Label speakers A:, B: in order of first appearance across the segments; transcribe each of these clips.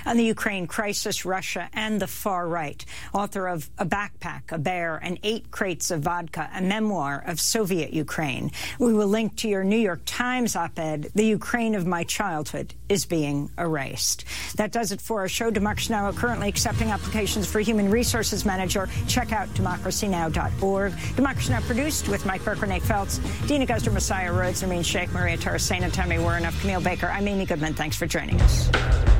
A: on the Ukraine crisis, Russia, and the far right. Author of A Backpack, a Bear, and 8 Crates of Vodka, a memoir of Soviet Ukraine. We will link to your New York Times op-ed, The Ukraine of My Childhood is Being Erased. That does it for our show. Democracy Now! Currently accepting applications for Human Resources Manager. Check out democracynow.org. Democracy Now! Produced with Mike Burke, Renee Feltz, Dina Guzder, Messiah Rhodes, Nermeen Sheikh, Maria Tarasena, Tammy Warrenoff, Camille Baker. I'm Amy Goodman. Thanks for joining us.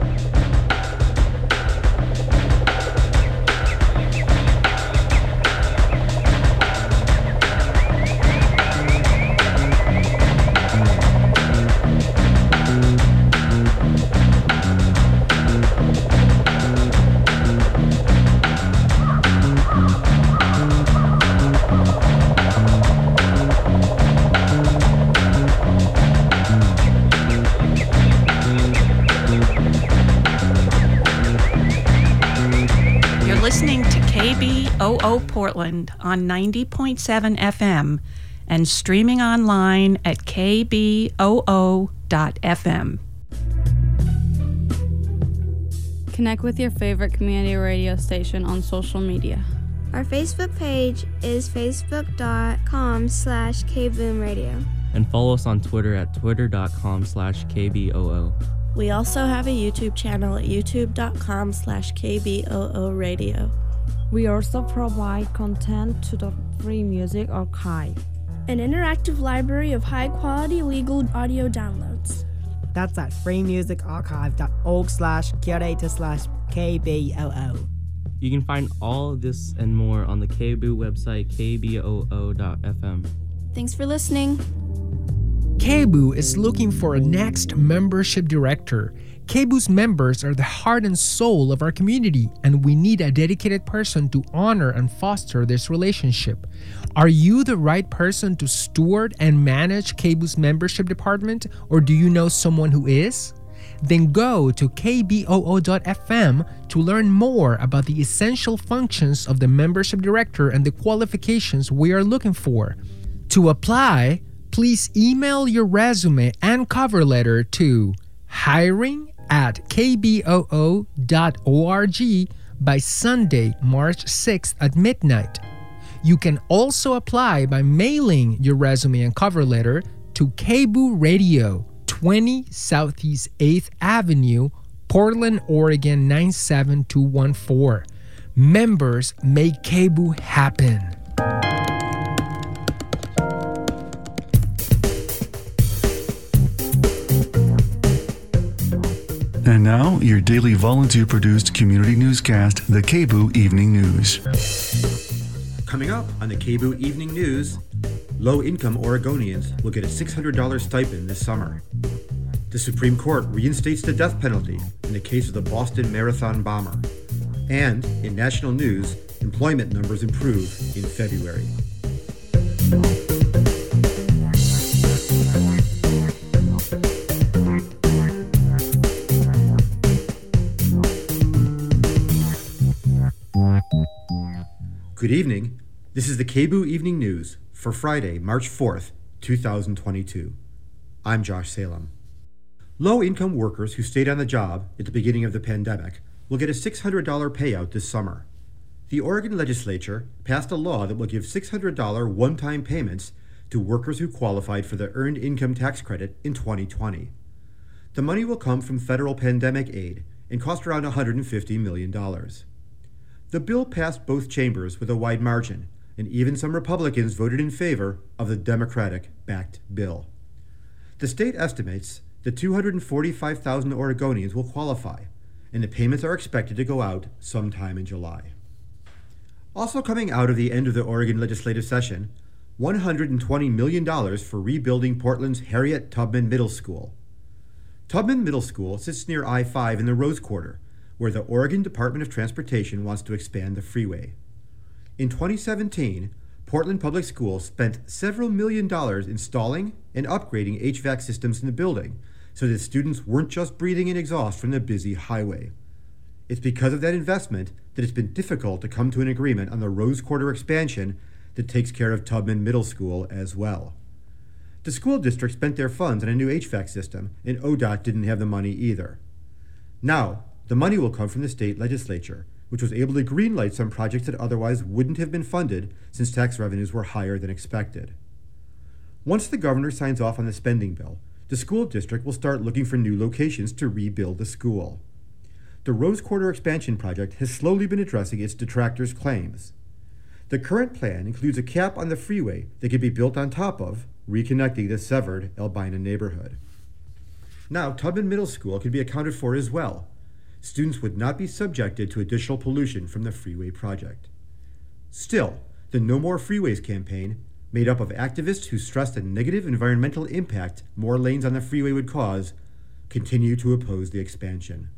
B: KBOO Portland on 90.7 FM and streaming online at kboo.fm.
C: Connect with your favorite community radio station on social media.
D: Our Facebook page is facebook.com/kboomradio.
E: And follow us on Twitter at twitter.com/KBOO.
F: We also have a YouTube channel at youtube.com/KBOO Radio.
G: We also provide content to the Free Music Archive,
H: an interactive library of high-quality legal audio downloads.
I: That's at freemusicarchive.org/curator/KBOO.
E: You can find all of this and more on the KBOO website, kboo.fm.
F: Thanks for listening.
J: KBOO is looking for a next membership director. KBOO's members are the heart and soul of our community, and we need a dedicated person to honor and foster this relationship. Are you the right person to steward and manage KBOO's membership department, or do you know someone who is? Then go to kboo.fm to learn more about the essential functions of the membership director and the qualifications we are looking for. To apply, please email your resume and cover letter to hiring@kboo.org by Sunday, March 6th at midnight. You can also apply by mailing your resume and cover letter to KBOO Radio, 20 Southeast 8th Avenue, Portland, Oregon 97214. Members make KBOO happen.
K: And now, your daily volunteer-produced community newscast, the KBOO Evening News.
L: Coming up on the KBOO Evening News, low-income Oregonians will get a $600 stipend this summer. The Supreme Court reinstates the death penalty in the case of the Boston Marathon bomber. And in national news, employment numbers improve in February. Good evening. This is the KBOO Evening News for Friday, March 4th, 2022. I'm Josh Salem. Low-income workers who stayed on the job at the beginning of the pandemic will get a $600 payout this summer. The Oregon legislature passed a law that will give $600 one-time payments to workers who qualified for the Earned Income Tax Credit in 2020. The money will come from federal pandemic aid and cost around $150 million. The bill passed both chambers with a wide margin, and even some Republicans voted in favor of the Democratic-backed bill. The state estimates that 245,000 Oregonians will qualify, and the payments are expected to go out sometime in July. Also coming out of the end of the Oregon legislative session, $120 million for rebuilding Portland's Harriet Tubman Middle School. Tubman Middle School sits near I-5 in the Rose Quarter, where the Oregon Department of Transportation wants to expand the freeway. In 2017, Portland Public Schools spent several million dollars installing and upgrading HVAC systems in the building so that students weren't just breathing in exhaust from the busy highway. It's because of that investment that it's been difficult to come to an agreement on the Rose Quarter expansion that takes care of Tubman Middle School as well. The school district spent their funds on a new HVAC system, and ODOT didn't have the money either. Now, The money will come from the state legislature, which was able to greenlight some projects that otherwise wouldn't have been funded since tax revenues were higher than expected. Once the governor signs off on the spending bill, the school district will start looking for new locations to rebuild the school. The Rose Quarter expansion project has slowly been addressing its detractors' claims. The current plan includes a cap on the freeway that could be built on top of, reconnecting the severed Albina neighborhood. Now, Tubman Middle School can be accounted for as well. Students would not be subjected to additional pollution from the freeway project. Still, the No More Freeways campaign, made up of activists who stress the negative environmental impact more lanes on the freeway would cause, continue to oppose the expansion.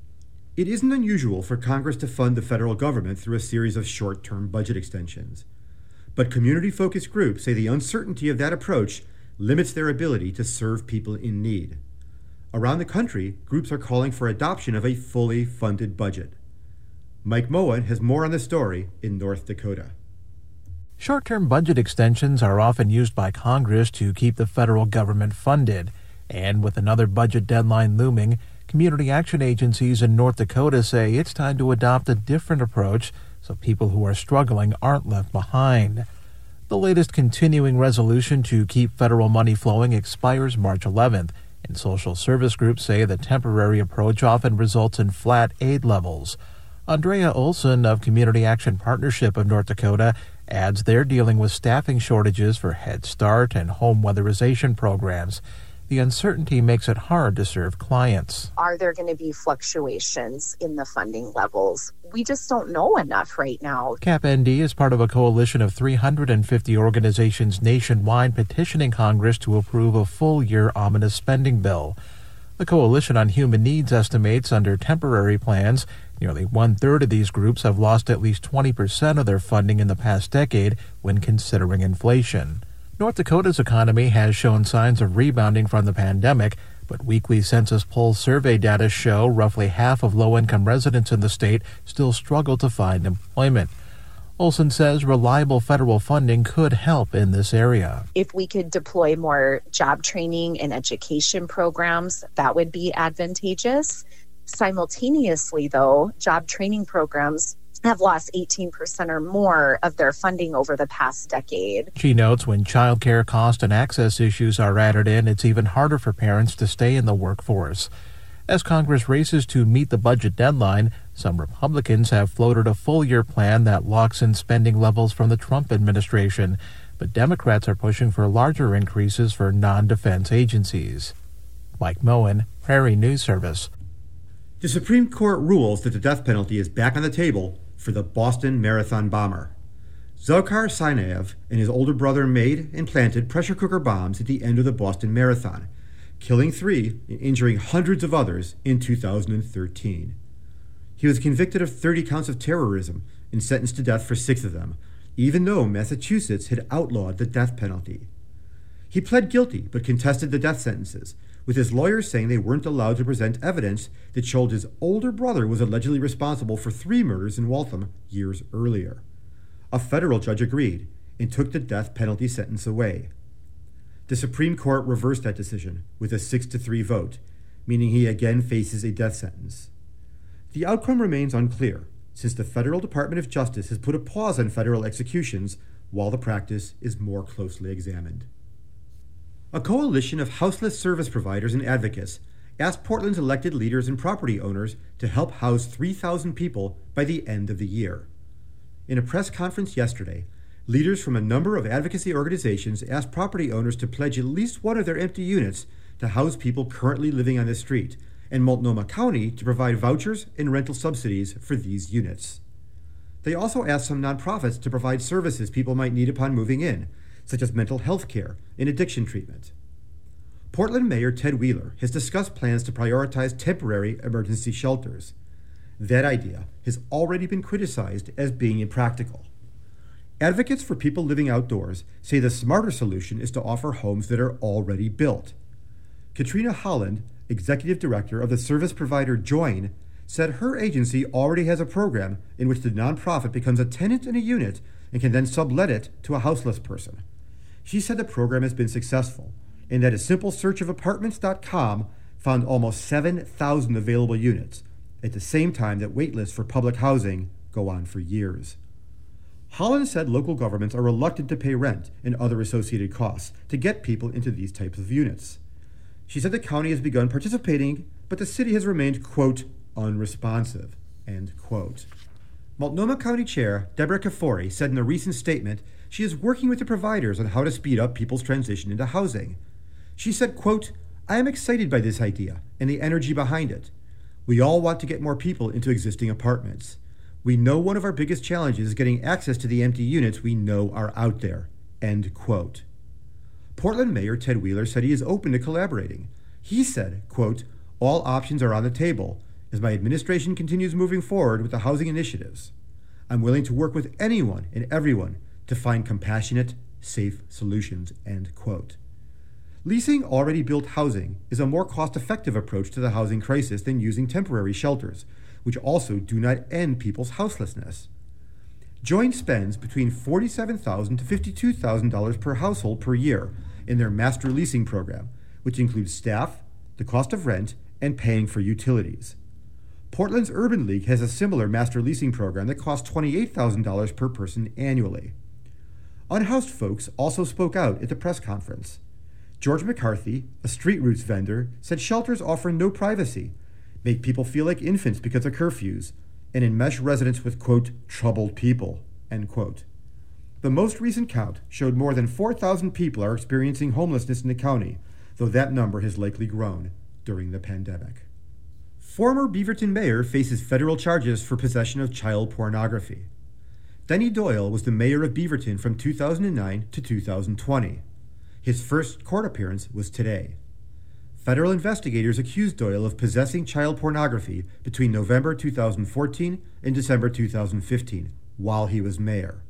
L: It isn't unusual for Congress to fund the federal government through a series of short-term budget extensions. But community-focused groups say the uncertainty of that approach limits their ability to serve people in need. Around the country, groups are calling for adoption of a fully funded budget. Mike Moen has more on the story in North Dakota.
I: Short-term budget extensions are often used by Congress to keep the federal government funded. And with another budget deadline looming, community action agencies in North Dakota say it's time to adopt a different approach so people who are struggling aren't left behind. The latest continuing resolution to keep federal money flowing expires March 11th. And social service groups say the temporary approach often results in flat aid levels. Andrea Olson of Community Action Partnership of North Dakota adds they're dealing with staffing shortages for Head Start and home weatherization programs. The uncertainty makes it hard to serve clients.
M: Are there going to be fluctuations in the funding levels? We just don't know enough right now.
I: CapND is part of a coalition of 350 organizations nationwide petitioning Congress to approve a full-year ominous spending bill. The Coalition on Human Needs estimates under temporary plans, nearly one-third of these groups have lost at least 20% of their funding in the past decade when considering inflation. North Dakota's economy has shown signs of rebounding from the pandemic, but weekly Census poll survey data show roughly half of low-income residents in the state still struggle to find employment. Olson says reliable federal funding could help in this area.
M: If we could deploy more job training and education programs, that would be advantageous. Simultaneously, though, job training programs have lost 18% or more of their funding over the past decade.
I: She notes when child care cost and access issues are added in, it's even harder for parents to stay in the workforce. As Congress races to meet the budget deadline, some Republicans have floated a full-year plan that locks in spending levels from the Trump administration, but Democrats are pushing for larger increases for non-defense agencies. Mike Moen, Prairie News Service.
L: The Supreme Court rules that the death penalty is back on the table for the Boston Marathon bomber. Dzhokhar Tsarnaev and his older brother made and planted pressure cooker bombs at the end of the Boston Marathon, killing 3 and injuring hundreds of others in 2013. He was convicted of 30 counts of terrorism and sentenced to death for 6 of them, even though Massachusetts had outlawed the death penalty. He pled guilty but contested the death sentences, with his lawyers saying they weren't allowed to present evidence that showed his older brother was allegedly responsible for 3 murders in Waltham years earlier. A federal judge agreed and took the death penalty sentence away. The Supreme Court reversed that decision with a 6-3 vote, meaning he again faces a death sentence. The outcome remains unclear, since the Federal Department of Justice has put a pause on federal executions while the practice is more closely examined. A coalition of houseless service providers and advocates asked Portland's elected leaders and property owners to help house 3,000 people by the end of the year. In a press conference yesterday, leaders from a number of advocacy organizations asked property owners to pledge at least one of their empty units to house people currently living on the street, and Multnomah County to provide vouchers and rental subsidies for these units. They also asked some nonprofits to provide services people might need upon moving in, such as mental health care and addiction treatment. Portland Mayor Ted Wheeler has discussed plans to prioritize temporary emergency shelters. That idea has already been criticized as being impractical. Advocates for people living outdoors say the smarter solution is to offer homes that are already built. Katrina Holland, executive director of the service provider Join, said her agency already has a program in which the nonprofit becomes a tenant in a unit and can then sublet it to a houseless person. She said the program has been successful and that a simple search of apartments.com found almost 7,000 available units, at the same time that wait lists for public housing go on for years. Holland said local governments are reluctant to pay rent and other associated costs to get people into these types of units. She said the county has begun participating, but the city has remained, quote, unresponsive, end quote. Multnomah County Chair Deborah Kafori said in a recent statement she is working with the providers on how to speed up people's transition into housing. She said, quote, I am excited by this idea and the energy behind it. We all want to get more people into existing apartments. We know one of our biggest challenges is getting access to the empty units we know are out there, end quote. Portland Mayor Ted Wheeler said he is open to collaborating. He said, quote, all options are on the table as my administration continues moving forward with the housing initiatives. I'm willing to work with anyone and everyone to find compassionate, safe solutions, end quote. Leasing already built housing is a more cost-effective approach to the housing crisis than using temporary shelters, which also do not end people's houselessness. Joint spends between $47,000 to $52,000 per household per year in their master leasing program, which includes staff, the cost of rent, and paying for utilities. Portland's Urban League has a similar master leasing program that costs $28,000 per person annually. Unhoused folks also spoke out at the press conference. George McCarthy, a Street Roots vendor, said shelters offer no privacy, make people feel like infants because of curfews, and enmesh residents with, quote, troubled people, end quote. The most recent count showed more than 4,000 people are experiencing homelessness in the county, though that number has likely grown during the pandemic. Former Beaverton mayor faces federal charges for possession of child pornography. Denny Doyle was the mayor of Beaverton from 2009 to 2020. His first court appearance was today. Federal investigators accused Doyle of possessing child pornography between November 2014 and December 2015, while he was mayor.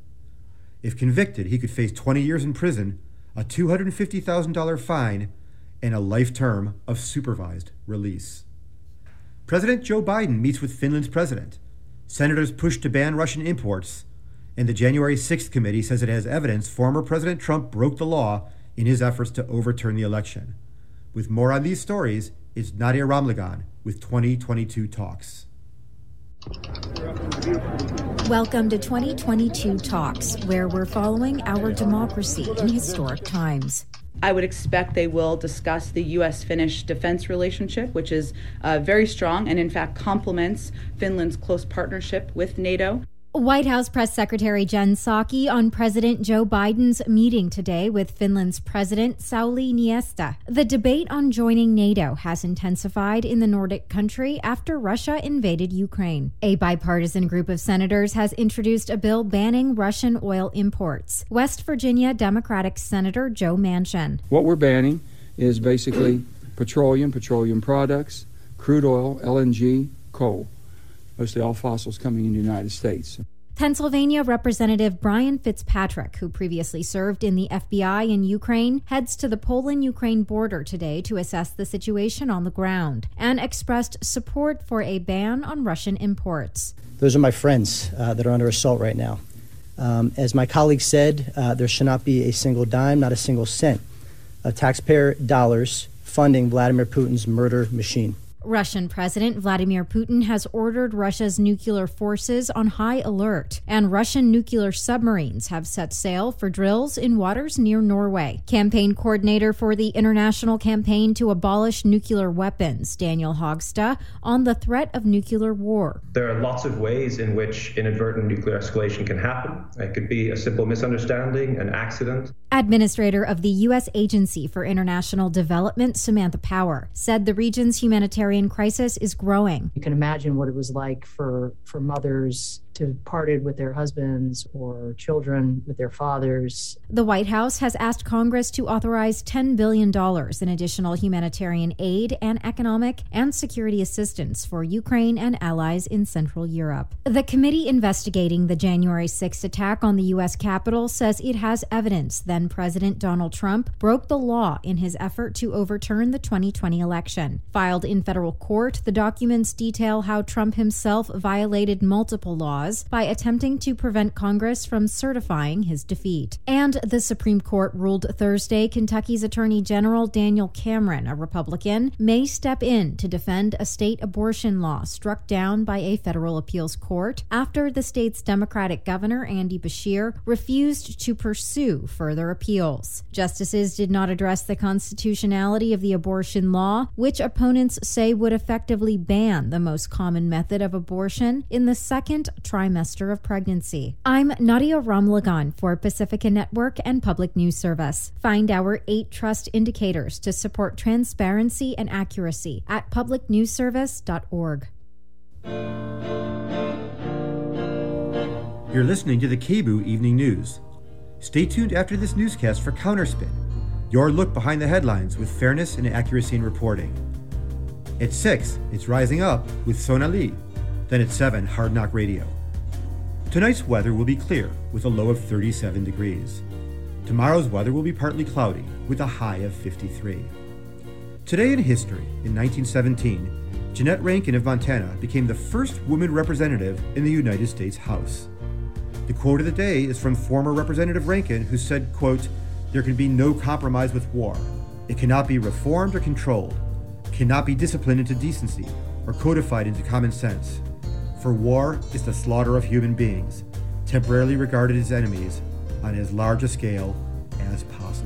L: If convicted, he could face 20 years in prison, a $250,000 fine, and a life term of supervised release. President Joe Biden meets with Finland's president. Senators push to ban Russian imports, and the January 6th committee says it has evidence former President Trump broke the law in his efforts to overturn the election. With more on these stories, it's Nadia Ramlagan with 2022 Talks.
N: Welcome to 2022 Talks, where we're following our democracy in historic times.
O: I would expect they will discuss the U.S.-Finnish defense relationship, which is very strong and in fact complements Finland's close partnership with NATO.
N: White House Press Secretary Jen Psaki on President Joe Biden's meeting today with Finland's President Sauli Niinistö. The debate on joining NATO has intensified in the Nordic country after Russia invaded Ukraine. A bipartisan group of senators has introduced a bill banning Russian oil imports. West Virginia Democratic Senator Joe Manchin.
P: What we're banning is basically petroleum products, crude oil, LNG, coal. Mostly all fossils coming in the United States.
N: Pennsylvania Representative Brian Fitzpatrick, who previously served in the FBI in Ukraine, heads to the Poland-Ukraine border today to assess the situation on the ground and expressed support for a ban on Russian imports.
Q: Those are my friends that are under assault right now. As my colleague said, there should not be a single dime, not a single cent of taxpayer dollars funding Vladimir Putin's murder machine.
N: Russian President Vladimir Putin has ordered Russia's nuclear forces on high alert, and Russian nuclear submarines have set sail for drills in waters near Norway. Campaign coordinator for the International Campaign to Abolish Nuclear Weapons, Daniel Hogstad, on the threat of nuclear war.
R: There are lots of ways in which inadvertent nuclear escalation can happen. It could be a simple misunderstanding, an accident.
N: Administrator of the U.S. Agency for International Development, Samantha Power, said the region's humanitarian crisis is growing.
S: You can imagine what it was like for mothers to parted with their husbands or children with their fathers.
N: The White House has asked Congress to authorize $10 billion in additional humanitarian aid and economic and security assistance for Ukraine and allies in Central Europe. The committee investigating the January 6th attack on the U.S. Capitol says it has evidence then President Donald Trump broke the law in his effort to overturn the 2020 election. Filed in federal court, the documents detail how Trump himself violated multiple laws cause by attempting to prevent Congress from certifying his defeat. And the Supreme Court ruled Thursday Kentucky's Attorney General Daniel Cameron, a Republican, may step in to defend a state abortion law struck down by a federal appeals court after the state's Democratic governor, Andy Beshear, refused to pursue further appeals. Justices did not address the constitutionality of the abortion law, which opponents say would effectively ban the most common method of abortion in the second trimester of pregnancy. I'm Nadia Ramlagan for Pacifica Network and Public News Service. Find our 8 trust indicators to support transparency and accuracy at publicnewsservice.org.
L: You're listening to the KBOO Evening News. Stay tuned after this newscast for Counterspin, your look behind the headlines with fairness and accuracy in reporting. At 6, it's Rising Up with Sonali. Then at 7, Hard Knock Radio. Tonight's weather will be clear with a low of 37 degrees. Tomorrow's weather will be partly cloudy with a high of 53. Today in history, in 1917, Jeannette Rankin of Montana became the first woman representative in the United States House. The quote of the day is from former Representative Rankin, who said, quote, "There can be no compromise with war. It cannot be reformed or controlled, cannot be disciplined into decency or codified into common sense. For war is the slaughter of human beings, temporarily regarded as enemies, on as large a scale as possible."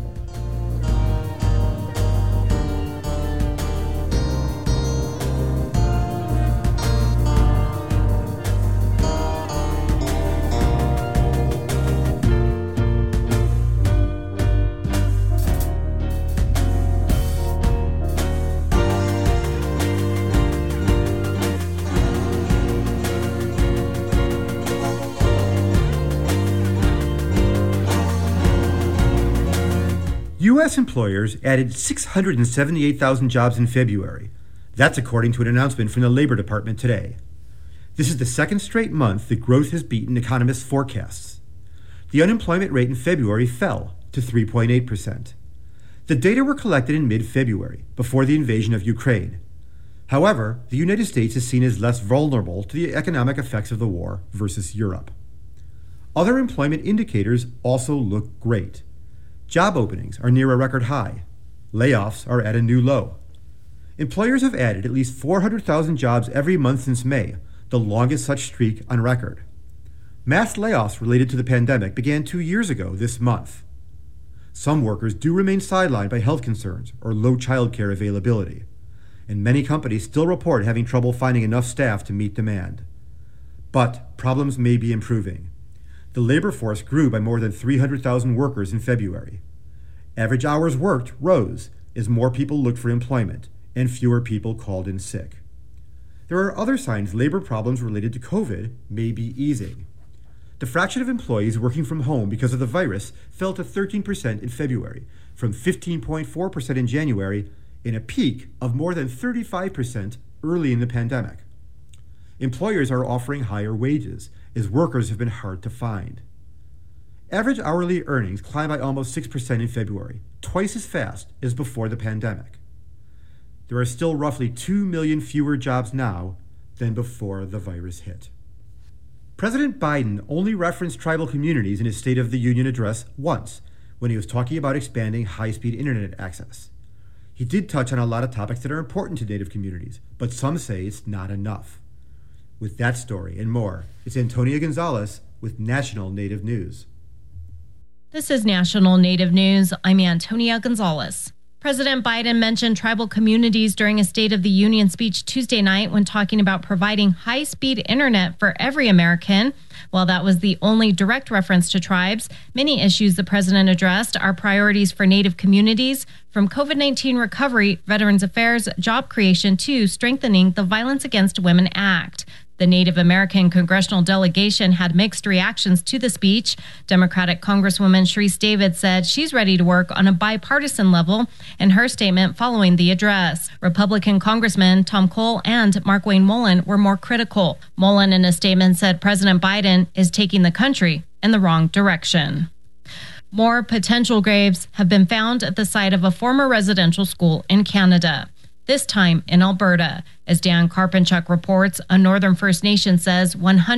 L: U.S. employers added 678,000 jobs in February. That's according to an announcement from the Labor Department today. This is the second straight month that growth has beaten economists' forecasts. The unemployment rate in February fell to 3.8%. The data were collected in mid-February, before the invasion of Ukraine. However, the United States is seen as less vulnerable to the economic effects of the war versus Europe. Other employment indicators also look great. Job openings are near a record high. Layoffs are at a new low. Employers have added at least 400,000 jobs every month since May, the longest such streak on record. Mass layoffs related to the pandemic began 2 years ago this month. Some workers do remain sidelined by health concerns or low childcare availability, and many companies still report having trouble finding enough staff to meet demand. But problems may be improving. The labor force grew by more than 300,000 workers in February. Average hours worked rose as more people looked for employment and fewer people called in sick. There are other signs labor problems related to COVID may be easing. The fraction of employees working from home because of the virus fell to 13% in February, from 15.4% in January, in a peak of more than 35% early in the pandemic. Employers are offering higher wages, as workers have been hard to find. Average hourly earnings climbed by almost 6% in February, twice as fast as before the pandemic. There are still roughly 2 million fewer jobs now than before the virus hit. President Biden only referenced tribal communities in his State of the Union address once, when he was talking about expanding high-speed internet access. He did touch on a lot of topics that are important to Native communities, but some say it's not enough. With that story and more, it's Antonia Gonzalez with National Native News.
T: This is National Native News. I'm Antonia Gonzalez. President Biden mentioned tribal communities during a State of the Union speech Tuesday night when talking about providing high-speed internet for every American. While that was the only direct reference to tribes, many issues the president addressed are priorities for Native communities, from COVID-19 recovery, Veterans Affairs, job creation, to strengthening the Violence Against Women Act. The Native American congressional delegation had mixed reactions to the speech. Democratic Congresswoman Sharice Davids said she's ready to work on a bipartisan level in her statement following the address. Republican Congressmen Tom Cole and Markwayne Mullin were more critical. Mullin in a statement said President Biden is taking the country in the wrong direction. More potential graves have been found at the site of a former residential school in Canada. this time in Alberta. As Dan Karpinchuk reports, a Northern First Nation says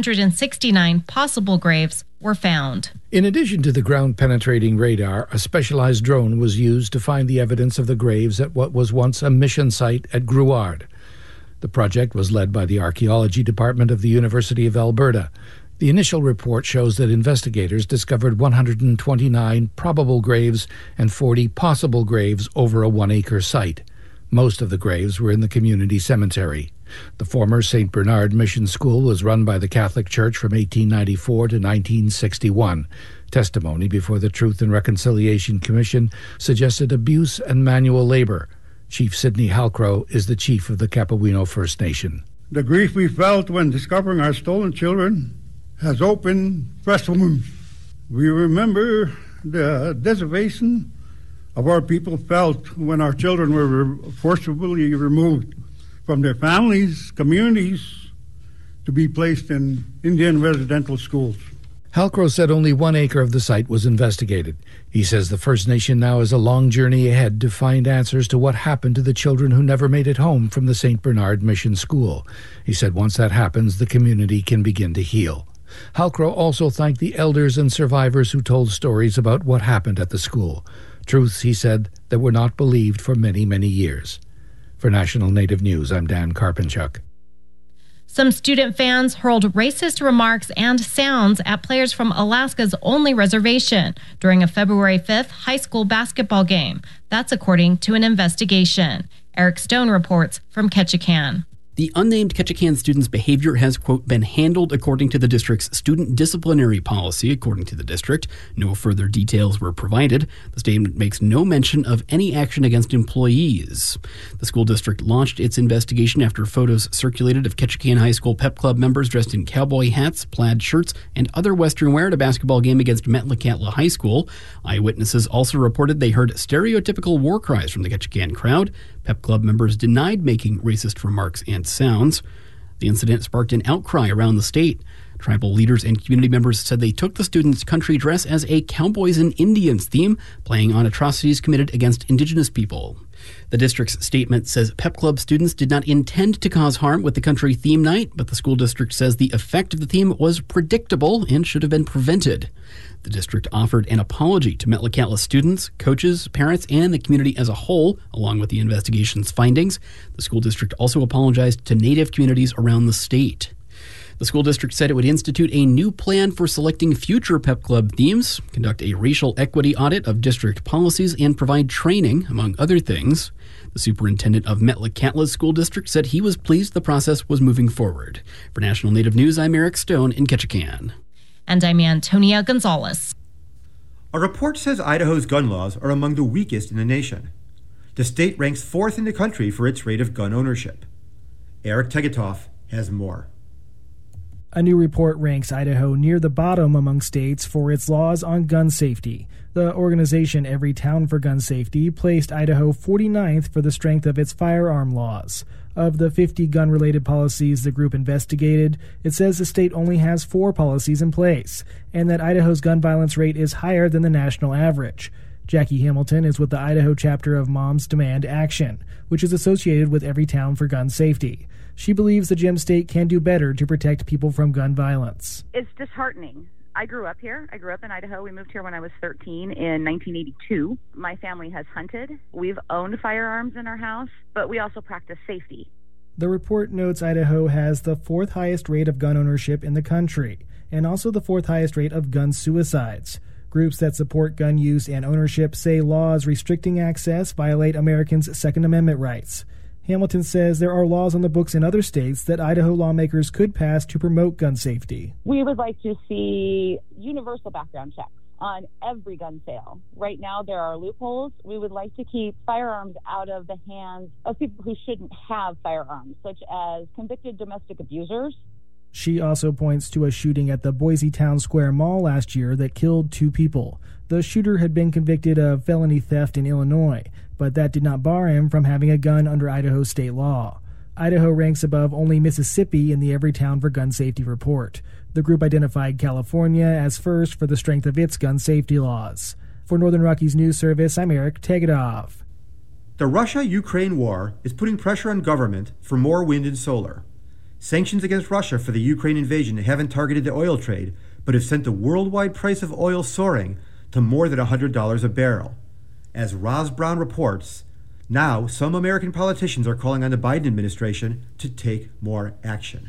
T: 169 possible graves were found.
U: In addition to the ground-penetrating radar, a specialized drone was used to find the evidence of the graves at what was once a mission site at Grouard. The project was led by the Archaeology Department of the University of Alberta. The initial report shows that investigators discovered 129 probable graves and 40 possible graves over a 1-acre site. Most of the graves were in the community cemetery. The former St. Bernard Mission School was run by the Catholic Church from 1894 to 1961. Testimony before the Truth and Reconciliation Commission suggested abuse and manual labor. Chief Sidney Halcrow is the chief of the Capuino First Nation.
V: The grief we felt when discovering our stolen children has opened fresh wounds. We remember the desolation of our people felt when our children were forcibly removed from their families, communities, to be placed in Indian residential schools.
U: Halcrow said only 1 acre of the site was investigated. He says the First Nation now has a long journey ahead to find answers to what happened to the children who never made it home from the St. Bernard Mission School. He said once that happens, the community can begin to heal. Halcrow also thanked the elders and survivors who told stories about what happened at the school. Truths, he said, that were not believed for many, many years. For National Native News, I'm Dan Karpinchuk.
T: Some student fans hurled racist remarks and sounds at players from Alaska's only reservation during a February 5th high school basketball game. That's according to an investigation. Eric Stone reports from Ketchikan.
W: The unnamed Ketchikan student's behavior has, quote, been handled according to the district's student disciplinary policy, according to the district. No further details were provided. The statement makes no mention of any action against employees. The school district launched its investigation after photos circulated of Ketchikan High School Pep Club members dressed in cowboy hats, plaid shirts, and other Western wear at a basketball game against Metlakatla High School. Eyewitnesses also reported they heard stereotypical war cries from the Ketchikan crowd. Pep Club members denied making racist remarks and sounds. The incident sparked an outcry around the state. Tribal leaders and community members said they took the students' country dress as a Cowboys and Indians theme, playing on atrocities committed against Indigenous people. The district's statement says Pep Club students did not intend to cause harm with the country theme night, but the school district says the effect of the theme was predictable and should have been prevented. The district offered an apology to Metlakatla students, coaches, parents, and the community as a whole, along with the investigation's findings. The school district also apologized to Native communities around the state. The school district said it would institute a new plan for selecting future Pep Club themes, conduct a racial equity audit of district policies, and provide training, among other things. The superintendent of Metlakatla's school district said he was pleased the process was moving forward. For National Native News, I'm Eric Stone in Ketchikan.
T: And I'm Antonia Gonzalez.
L: A report says Idaho's gun laws are among the weakest in the nation. The state ranks 4th in the country for its rate of gun ownership. Eric Tegetoff has more.
X: A new report ranks Idaho near the bottom among states for its laws on gun safety. The organization Every Town for Gun Safety placed Idaho 49th for the strength of its firearm laws. Of the 50 gun-related policies the group investigated, it says the state only has 4 policies in place, and that Idaho's gun violence rate is higher than the national average. Jackie Hamilton is with the Idaho chapter of Moms Demand Action, which is associated with Every Town for Gun Safety. She believes the Gem State can do better to protect people from gun violence.
Y: It's disheartening. I grew up here. I grew up in Idaho. We moved here when I was 13 in 1982. My family has hunted. We've owned firearms in our house, but we also practice safety.
X: The report notes Idaho has the 4th highest rate of gun ownership in the country, and also the 4th highest rate of gun suicides. Groups that support gun use and ownership say laws restricting access violate Americans' Second Amendment rights. Hamilton says there are laws on the books in other states that Idaho lawmakers could pass to promote gun safety.
Z: We would like to see universal background checks on every gun sale. Right now, there are loopholes. We would like to keep firearms out of the hands of people who shouldn't have firearms, such as convicted domestic abusers.
X: She also points to a shooting at the Boise Town Square Mall last year that killed 2 people. The shooter had been convicted of felony theft in Illinois, but that did not bar him from having a gun under Idaho's state law. Idaho ranks above only Mississippi in the Every Town for Gun Safety report. The group identified California as first for the strength of its gun safety laws. For Northern Rockies News Service, I'm Eric Tegedoff.
L: The Russia-Ukraine war is putting pressure on government for more wind and solar. Sanctions against Russia for the Ukraine invasion haven't targeted the oil trade, but have sent the worldwide price of oil soaring to more than $100 a barrel. As Roz Brown reports, now some American politicians are calling on the Biden administration to take more action.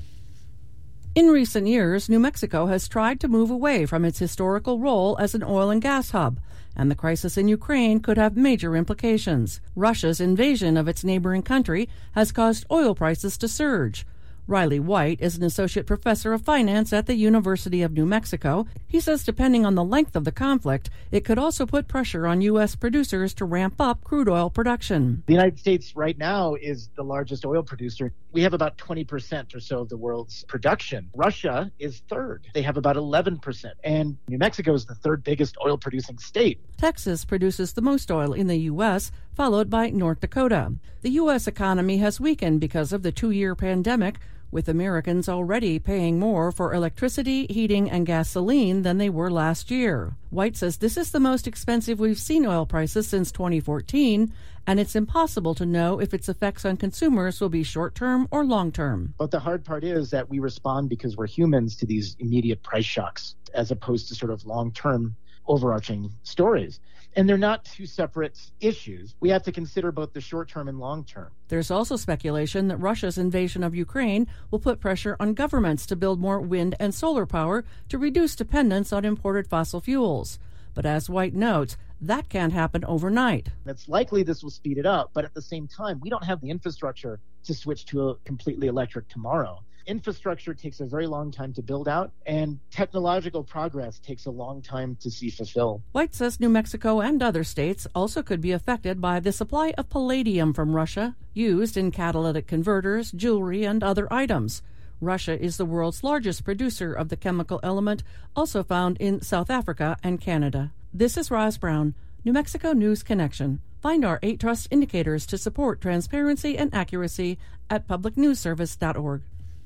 A: In recent years, New Mexico has tried to move away from its historical role as an oil and gas hub, and the crisis in Ukraine could have major implications. Russia's invasion of its neighboring country has caused oil prices to surge. Riley White is an associate professor of finance at the University of New Mexico. He says depending on the length of the conflict, it could also put pressure on U.S. producers to ramp up crude oil production.
B: The United States right now is the largest oil producer. We have about 20% or so of the world's production. Russia is third. They have about 11%. And New Mexico is the third biggest oil producing state.
A: Texas produces the most oil in the U.S., followed by North Dakota. The U.S. economy has weakened because of the 2-year pandemic, with Americans already paying more for electricity, heating, and gasoline than they were last year. White says this is the most expensive we've seen oil prices since 2014, and it's impossible to know if its effects on consumers will be short-term or long-term.
B: But the hard part is that we respond because we're humans to these immediate price shocks, as opposed to sort of long-term overarching stories. And they're not two separate issues. We have to consider both the short-term and long-term.
A: There's also speculation that Russia's invasion of Ukraine will put pressure on governments to build more wind and solar power to reduce dependence on imported fossil fuels. But as White notes, that can't happen overnight.
B: It's likely this will speed it up, but at the same time, we don't have the infrastructure to switch to a completely electric tomorrow. Infrastructure takes a very long time to build out, and technological progress takes a long time to see fulfilled.
A: White says New Mexico and other states also could be affected by the supply of palladium from Russia, used in catalytic converters, jewelry, and other items. Russia is the world's largest producer of the chemical element, also found in South Africa and Canada. This is Roz Brown, New Mexico News Connection. Find our 8 trust indicators to support transparency and accuracy at publicnewsservice.org.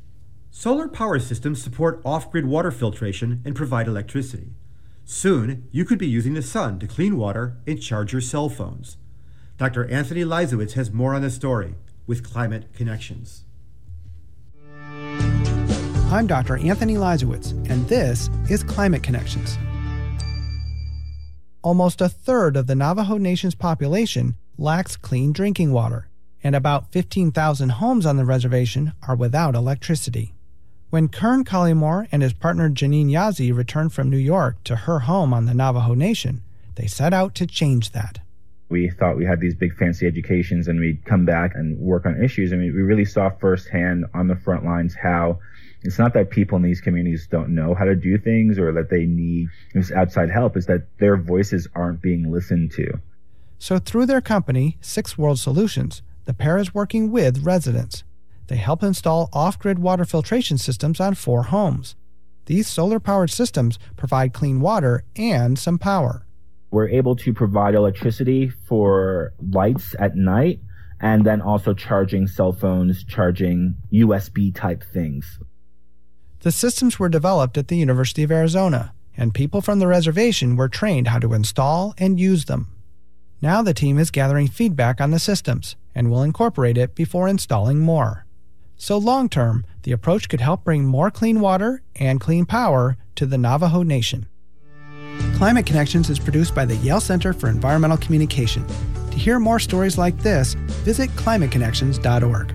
L: Solar power systems support off-grid water filtration and provide electricity. Soon, you could be using the sun to clean water and charge your cell phones. Dr. Anthony Leisowitz has more on the story with Climate Connections.
C: I'm Dr. Anthony Leisowitz, and this is Climate Connections. Almost a third of the Navajo Nation's population lacks clean drinking water, and about 15,000 homes on the reservation are without electricity. When Kern Collymore and his partner Janine Yazzie returned from New York to her home on the Navajo Nation, they set out to change that.
D: We thought we had these big fancy educations and we'd come back and work on issues. I mean, we really saw firsthand on the front lines how it's not that people in these communities don't know how to do things or that they need this outside help, it's that their voices aren't being listened to.
C: So through their company, Six World Solutions, the pair is working with residents. They help install off-grid water filtration systems on 4 homes. These solar-powered systems provide clean water and some power.
D: We're able to provide electricity for lights at night and then also charging cell phones, charging USB-type things.
C: The systems were developed at the University of Arizona, and people from the reservation were trained how to install and use them. Now the team is gathering feedback on the systems and will incorporate it before installing more. So long-term, the approach could help bring more clean water and clean power to the Navajo Nation. Climate Connections is produced by the Yale Center for Environmental Communication. To hear more stories like this, visit climateconnections.org.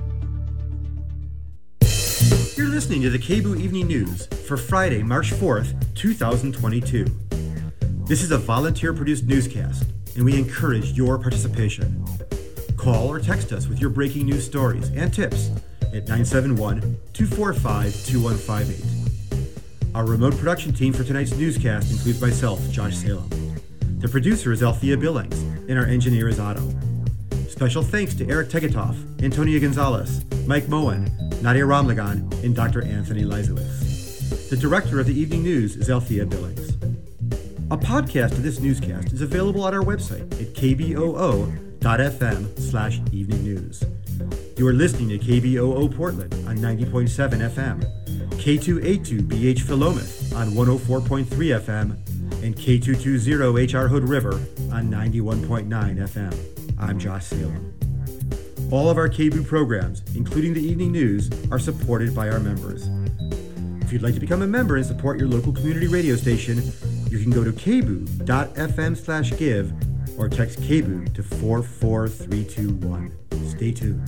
L: You're listening to the KBOO Evening News for Friday, March 4th, 2022. This is a volunteer-produced newscast, and we encourage your participation. Call or text us with your breaking news stories and tips at 971-245-2158. Our remote production team for tonight's newscast includes myself, Josh Salem. The producer is Althea Billings, and our engineer is Otto. Special thanks to Eric Tegetoff, Antonia Gonzalez, Mike Moen, Nadia Ramlagan, and Dr. Anthony Leisowitz. The director of the Evening News is Althea Billings. A podcast of this newscast is available on our website at kboo.fm/evening news. You are listening to KBOO Portland on 90.7 FM, K282BH Philomath on 104.3 FM, and K220HR Hood River on 91.9 FM. I'm Josh Salem. All of our KBOO programs, including the evening news, are supported by our members. If you'd like to become a member and support your local community radio station, you can go to kboo.fm/give or text KBOO to 44321. Stay tuned.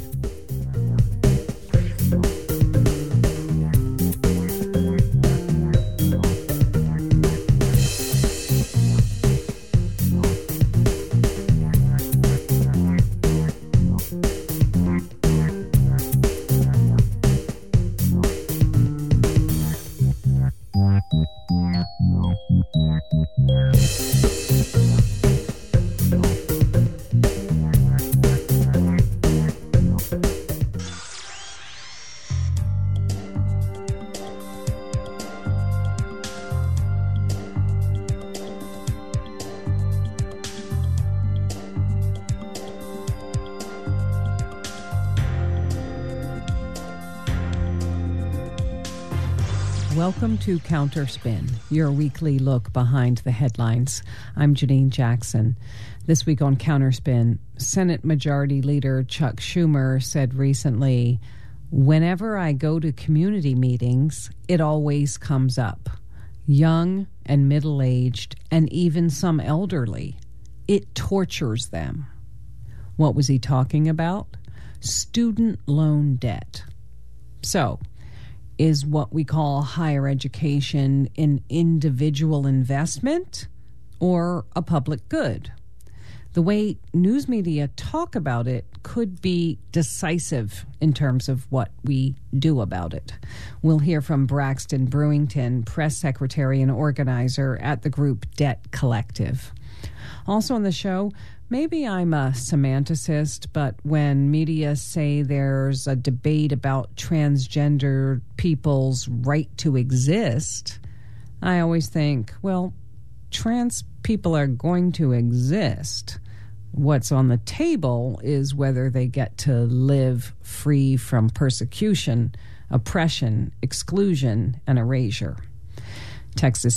E: Welcome to Counterspin, your weekly look behind the headlines. I'm Janine Jackson. This week on Counterspin, Senate Majority Leader Chuck Schumer said recently, "Whenever I go to community meetings, it always comes up. Young and middle-aged and even some elderly. It tortures them." What was he talking about? Student loan debt. So, is what we call higher education an individual investment or a public good? The way news media talk about it could be decisive in terms of what we do about it. We'll hear from Braxton Brewington, press secretary and organizer at the group Debt Collective. Also on the show, maybe I'm a semanticist, but when media say there's a debate about transgender people's right to exist, I always think, well, trans people are going to exist. What's on the table is whether they get to live free from persecution, oppression, exclusion, and erasure. Texas